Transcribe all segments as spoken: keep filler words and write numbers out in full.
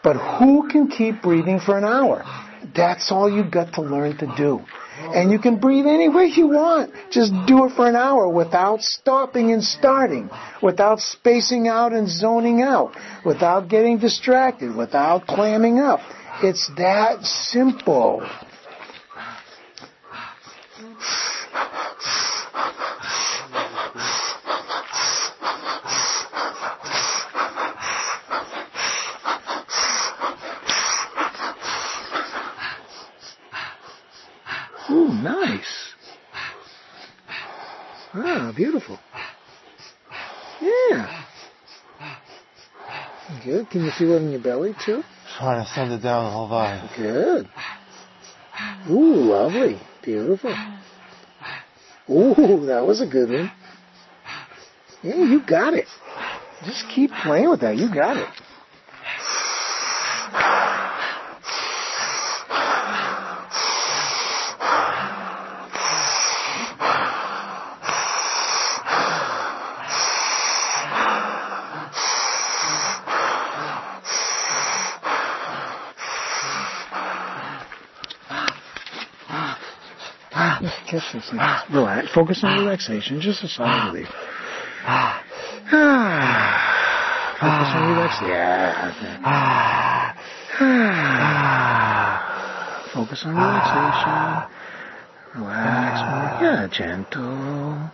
But who can keep breathing for an hour? That's all you've got to learn to do. And you can breathe any way you want. Just do it for an hour without stopping and starting, without spacing out and zoning out, without getting distracted, without clamming up. It's that simple. Ooh, nice. Ah, beautiful. Yeah. Good. Can you feel it in your belly, too? Trying to send it down the whole body. Good. Ooh, lovely. Beautiful. Ooh, that was a good one. Yeah, you got it. Just keep playing with that. You got it. Just catch this. Relax. Focus on relaxation. Just a sigh of relief. Focus on relaxation. Yeah. Focus on relaxation. Relax more. Yeah, gentle.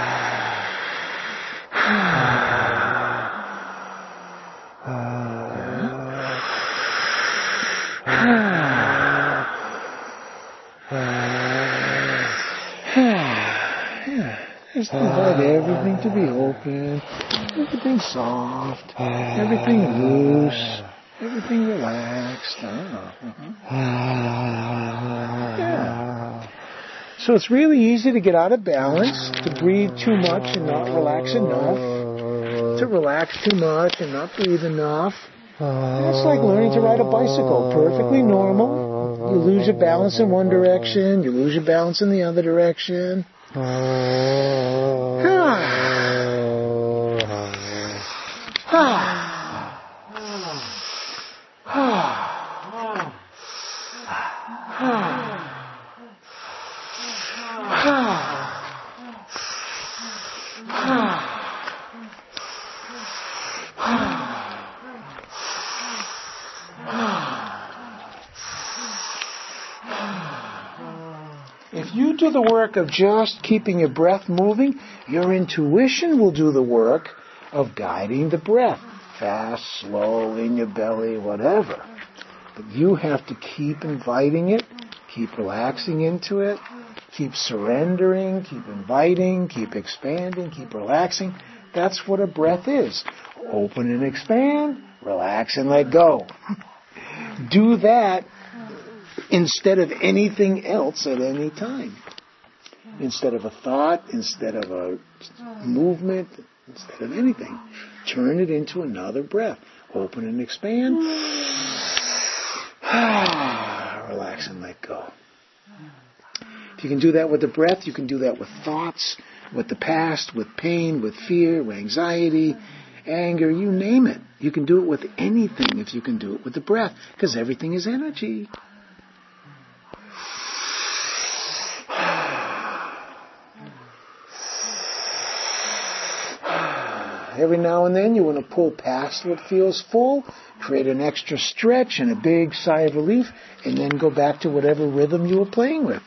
Just invite everything to be open, everything soft, everything loose, everything relaxed. Yeah. So it's really easy to get out of balance, to breathe too much and not relax enough, to relax too much and not breathe enough. It's like learning to ride a bicycle. Perfectly normal. You lose your balance in one direction, you lose your balance in the other direction. If you do the work of just keeping your breath moving, your intuition will do the work of guiding the breath. Fast, slow, in your belly, whatever. But you have to keep inviting it, keep relaxing into it, keep surrendering, keep inviting, keep expanding, keep relaxing. That's what a breath is. Open and expand, relax and let go. Do that instead of anything else at any time. Instead of a thought, instead of a movement, instead of anything. Turn it into another breath. Open and expand. Relax and let go. If you can do that with the breath, you can do that with thoughts, with the past, with pain, with fear, with anxiety, anger, you name it. You can do it with anything if you can do it with the breath, because everything is energy. Every now and then you want to pull past what feels full, create an extra stretch and a big sigh of relief, and then go back to whatever rhythm you were playing with.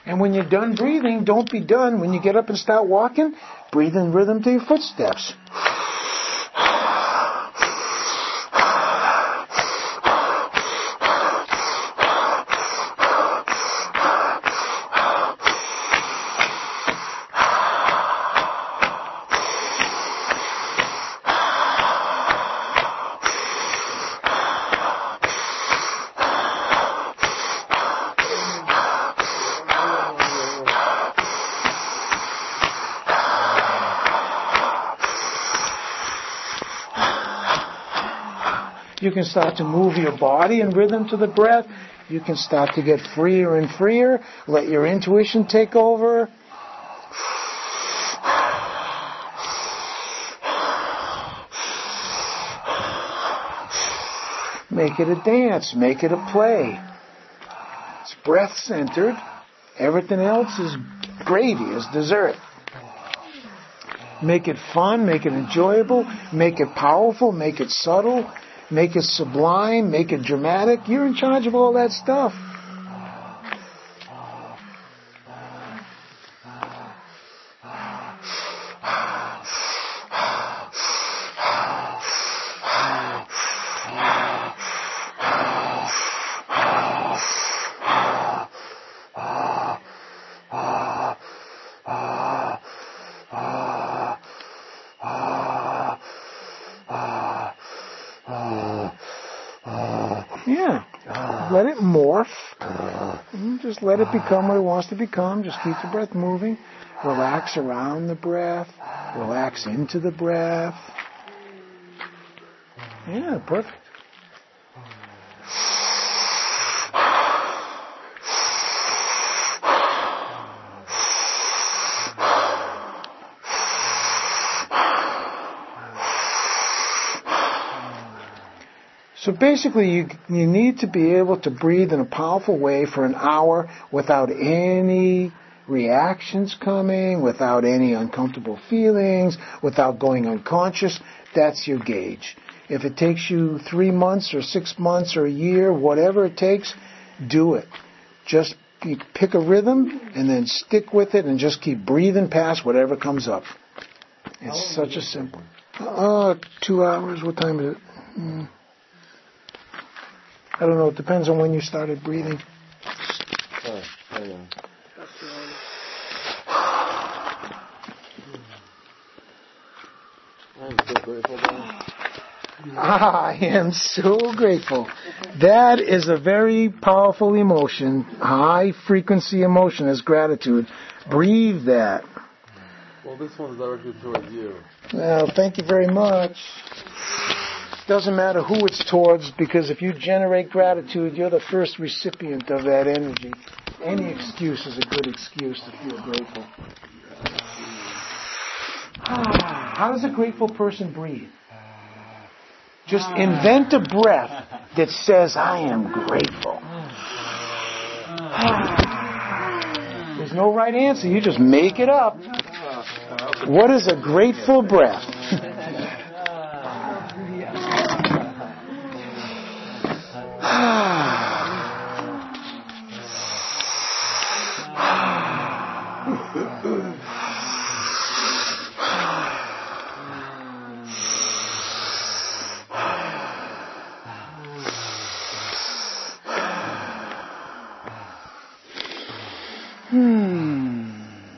And when you're done breathing, don't be done. When you get up and start walking, breathe in rhythm to your footsteps. You can start to move your body in rhythm to the breath. You can start to get freer and freer. Let your intuition take over. Make it a dance. Make it a play. It's breath-centered. Everything else is gravy, is dessert. Make it fun. Make it enjoyable. Make it powerful. Make it subtle. Make it sublime, make it dramatic. You're in charge of all that stuff. Yeah. Let it morph. Just let it become what it wants to become. Just keep the breath moving. Relax around the breath. Relax into the breath. Yeah, perfect. So basically, you, you need to be able to breathe in a powerful way for an hour without any reactions coming, without any uncomfortable feelings, without going unconscious. That's your gauge. If it takes you three months or six months or a year, whatever it takes, do it. Just pick a rhythm and then stick with it and just keep breathing past whatever comes up. It's such a simple. Uh, two hours. What time is it? Mm. I don't know. It depends on when you started breathing. Sorry, hang on. I'm so grateful, Dan. I am so grateful. That is a very powerful emotion, high frequency emotion is gratitude. Breathe that. Well, this one's directed towards you. Well, thank you very much. Doesn't matter who it's towards, because if you generate gratitude, you're the first recipient of that energy. Any excuse is a good excuse to feel grateful. How does a grateful person breathe? Just invent a breath that says, I am grateful. There's no right answer. You just make it up. What is a grateful breath? Hmm.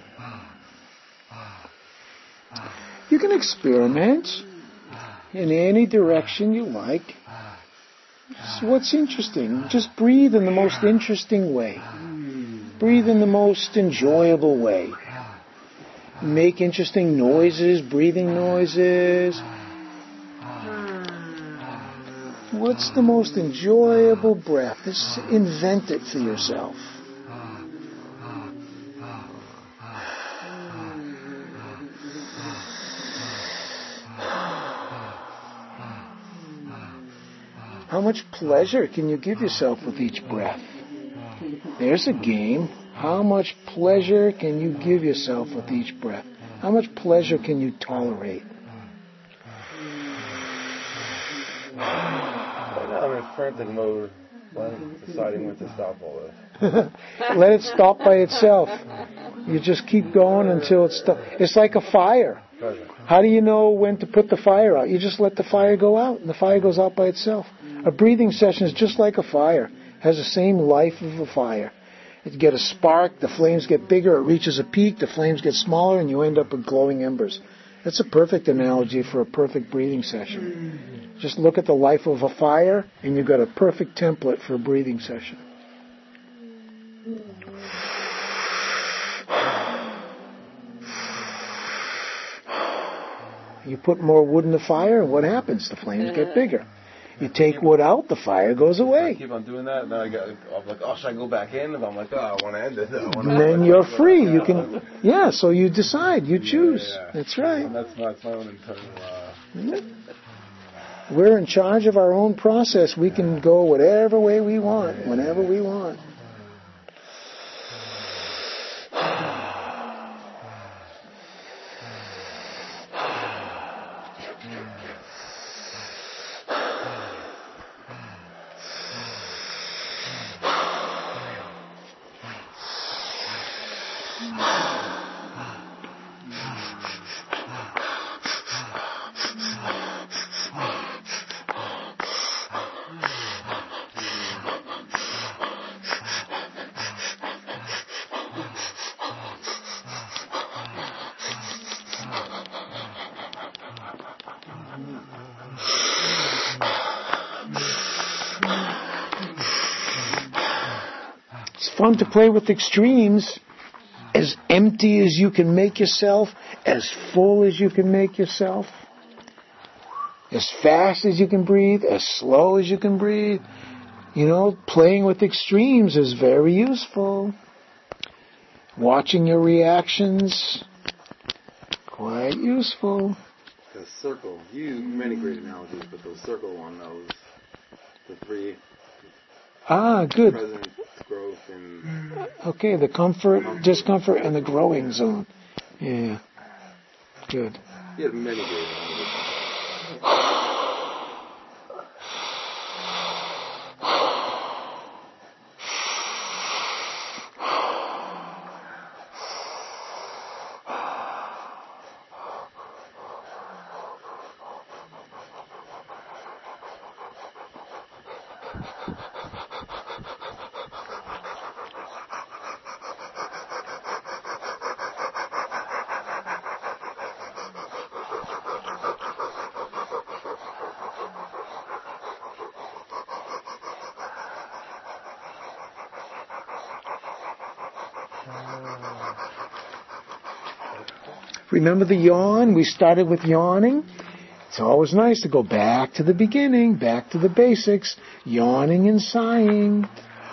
You can experiment in any direction you like. Just what's interesting? Just breathe in the most interesting way. Breathe in the most enjoyable way. Make interesting noises, breathing noises. What's the most enjoyable breath? Just invent it for yourself. How much pleasure can you give yourself with each breath? There's a game. How much pleasure can you give yourself with each breath? How much pleasure can you tolerate? Right now I'm in frantic mode. When deciding when to stop all this. Let it stop by itself. You just keep going until it stops. It's like a fire. How do you know when to put the fire out? You just let the fire go out, and the fire goes out by itself. A breathing session is just like a fire. It has the same life of a fire. You get a spark, the flames get bigger, it reaches a peak, the flames get smaller, and you end up with glowing embers. That's a perfect analogy for a perfect breathing session. Just look at the life of a fire, and you've got a perfect template for a breathing session. You put more wood in the fire, and what happens? The flames get bigger. You take wood out, the fire goes away. I keep on doing that, and then I get, I'm like, oh, should I go back in? And I'm like, oh, I want to end it. And then you're free. You can, yeah. So you decide. You choose. Yeah, yeah. That's right. And that's, my, that's my own internal. Uh... Mm-hmm. We're in charge of our own process. We can go whatever way we want, whenever we want. Fun to play with extremes, as empty as you can make yourself, as full as you can make yourself, as fast as you can breathe, as slow as you can breathe. You know, playing with extremes is very useful. Watching your reactions, quite useful. The circle, you use many great analogies, but the circle one, those, the three. Ah, good. Presence, growth, and okay, the comfort, discomfort, and the growing zone. Yeah, good. You have many great analogies. Remember the yawn? We started with yawning. It's always nice to go back to the beginning, back to the basics, yawning and sighing.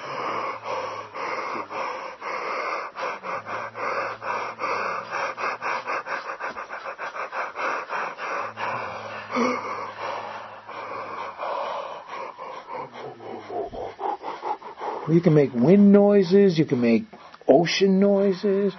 You can make wind noises, you can make ocean noises.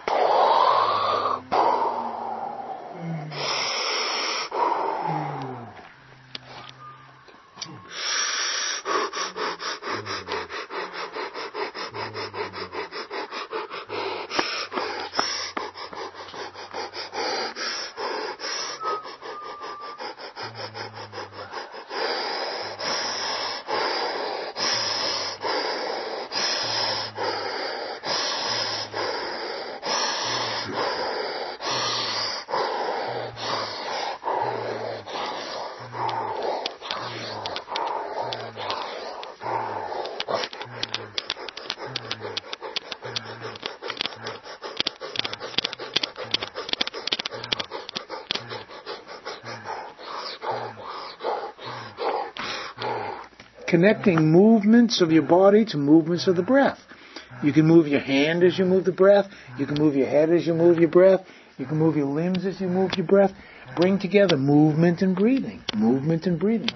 Connecting movements of your body to movements of the breath. You can move your hand as you move the breath. You can move your head as you move your breath. You can move your limbs as you move your breath. Bring together movement and breathing. Movement and breathing.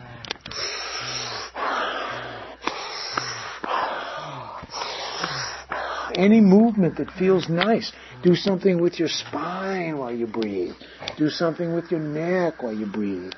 Any movement that feels nice. Do something with your spine while you breathe. Do something with your neck while you breathe.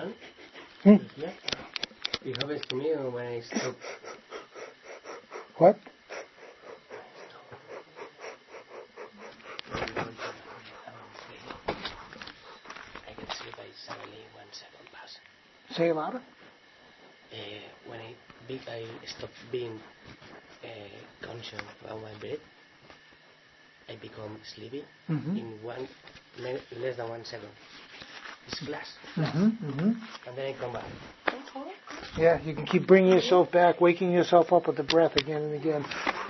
one. Hmm? It happens to me when I stop. What? I can see by suddenly one second pass. Say it louder. Uh, when I, be, I stop being uh, conscious about my breath, I become sleepy Mm-hmm. in one le- less than one second. It's flash, flash. Mm-hmm. Mm-hmm. And then I come back. Yeah, you can keep bringing yourself back, waking yourself up with the breath again and again.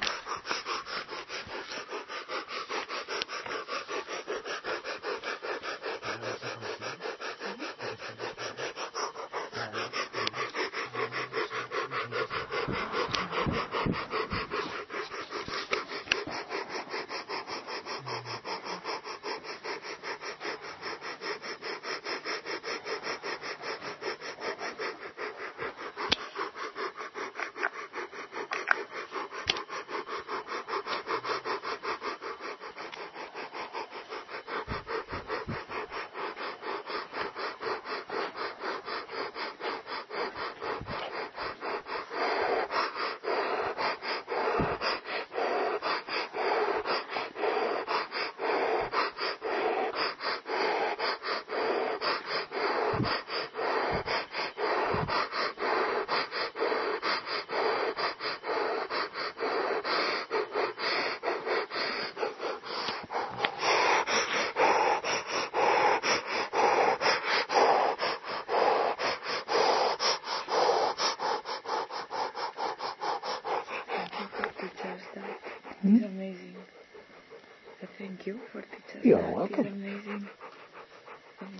It's amazing. Thank you for teaching You're that. welcome. It's amazing. Um,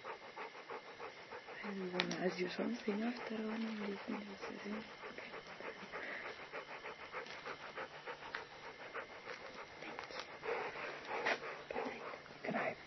I want to ask you something after one of these things. Good night.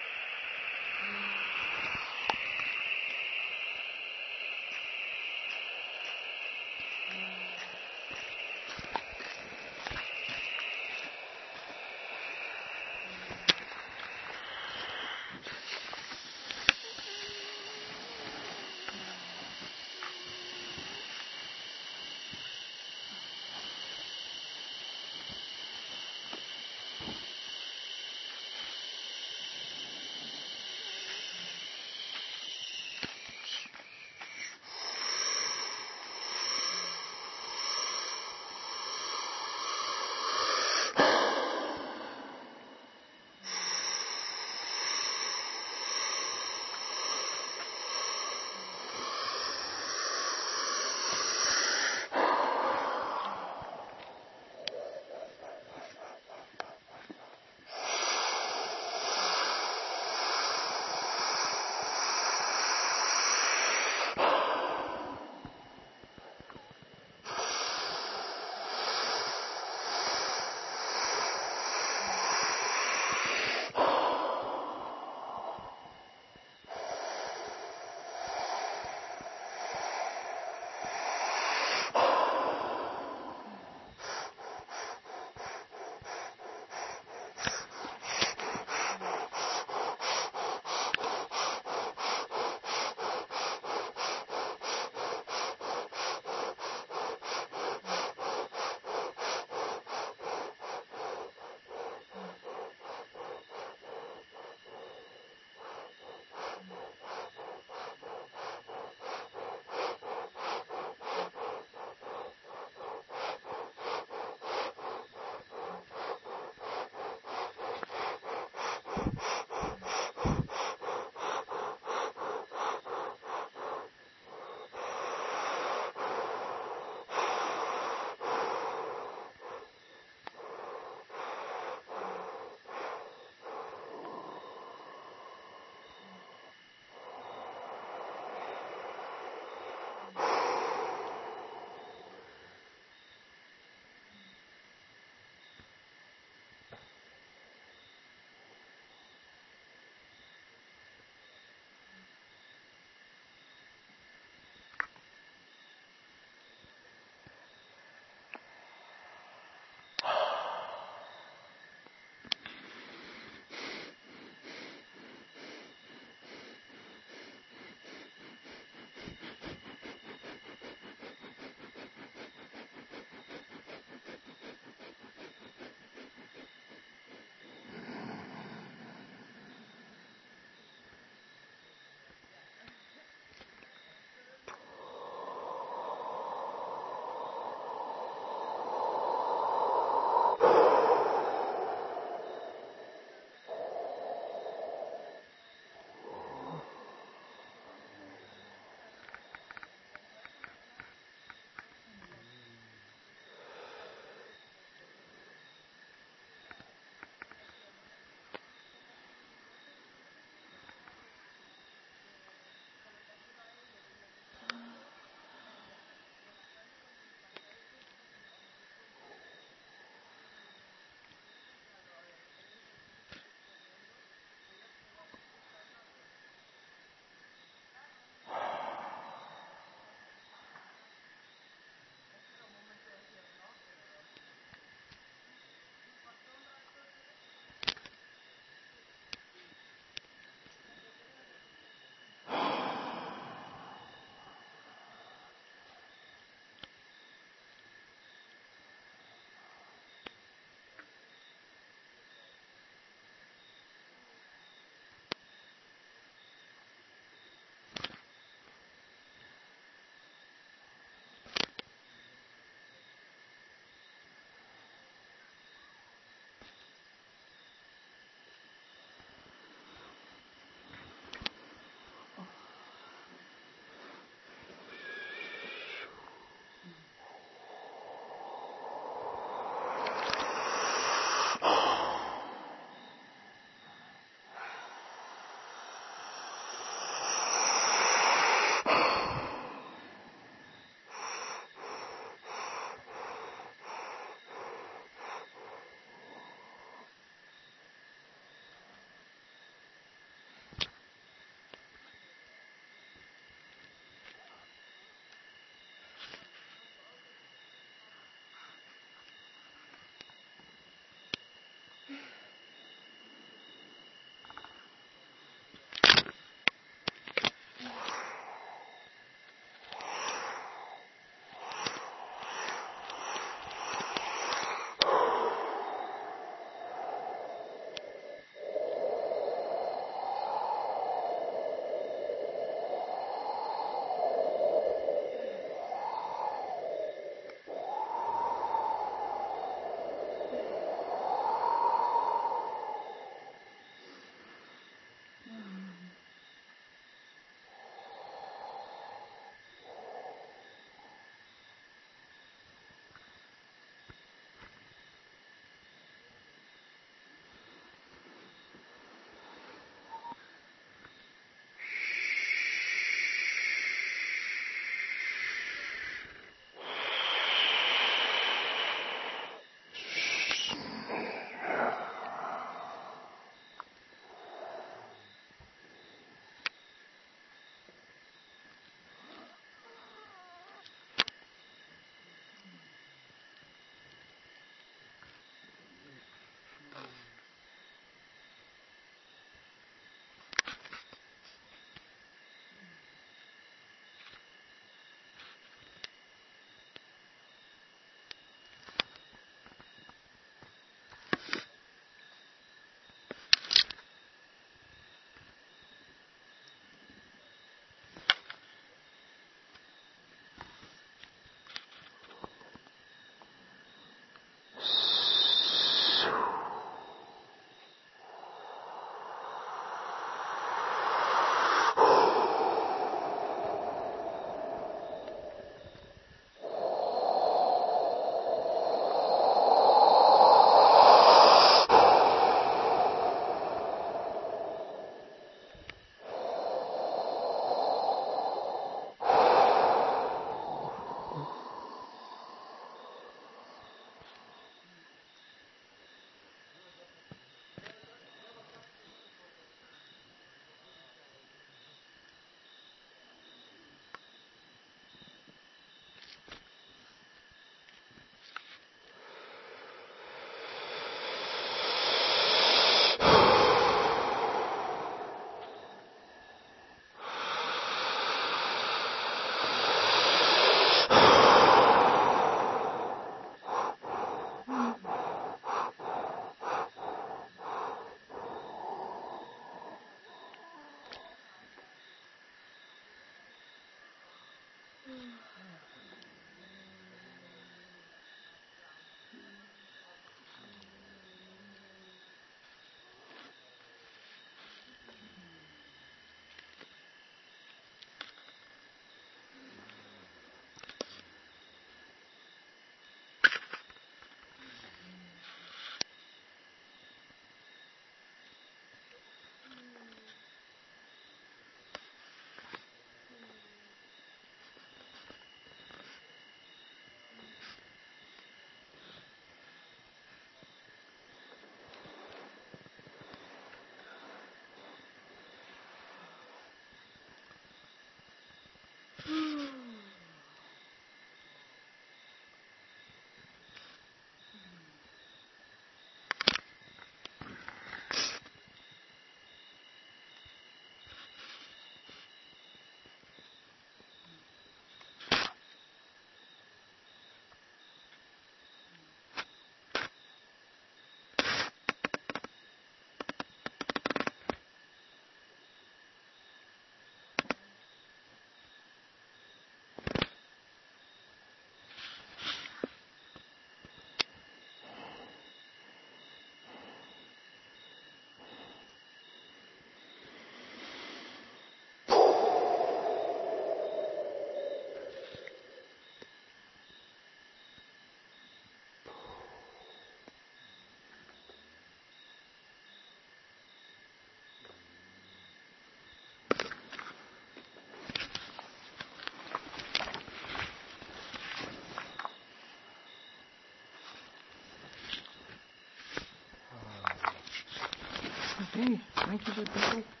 Okay, thank you, people.